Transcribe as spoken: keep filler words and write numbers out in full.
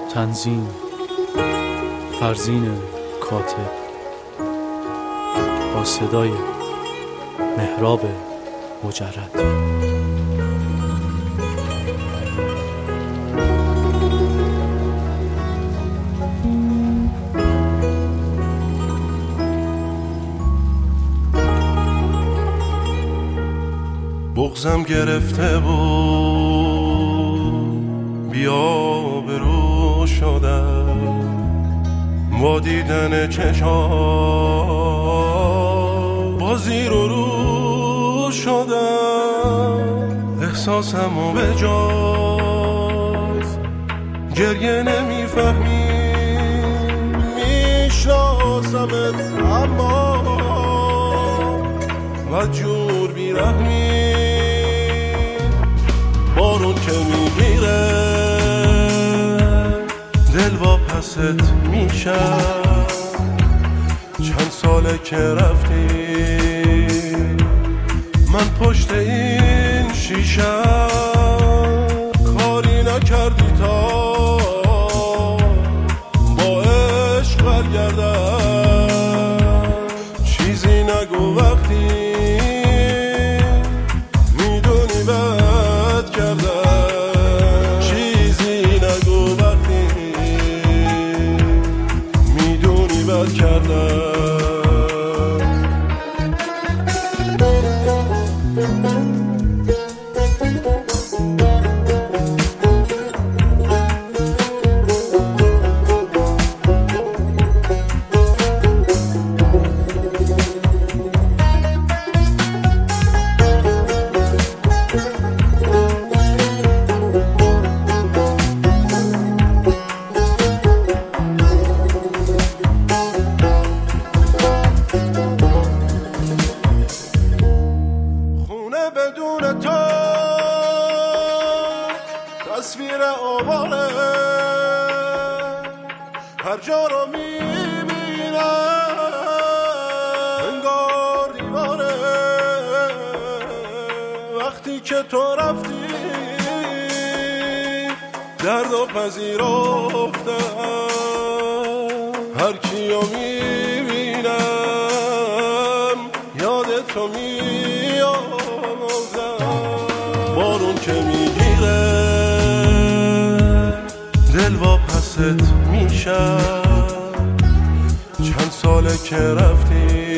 تنظیم فرزین کاتب با صدای مهراب مجرد. بغضم گرفته بود بیا برو شدم با دیدن چشام با زیر و رو شدم احساسمو به جاز گریه نمیفهمی میشناسمت اما و جور بیرحمی بارون که میگیره دل واپست میشم چند ساله که رفتی من پشت این شیشه کاری نکردی تا با عشق برگردم چیزی نگو وقتی تصویر آواره هر جا رو میبینم انگار دیواره وقتی که تو رفتی درد و پذیرفتم هر کیو میبینم یاد تو میافتم بارون که میگیره دل واپست میشم چند ساله که رفتی